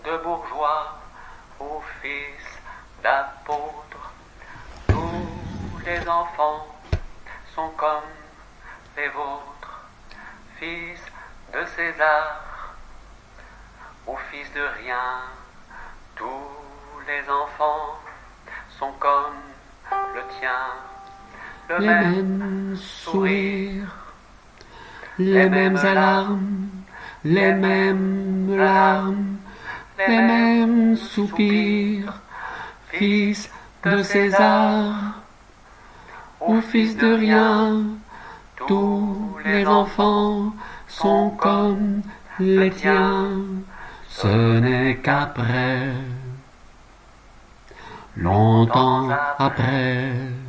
de bourgeois ou fils d'apôtres, tous les enfants sont comme les vôtres, fils de César ou fils de rien. Tous les enfants sont comme le tien, le même sourire, les mêmes alarmes, les mêmes larmes, les mêmes soupirs, fils de César ou fils de rien. Tous les enfants sont comme les tiens. Ce n'est qu'après, longtemps après,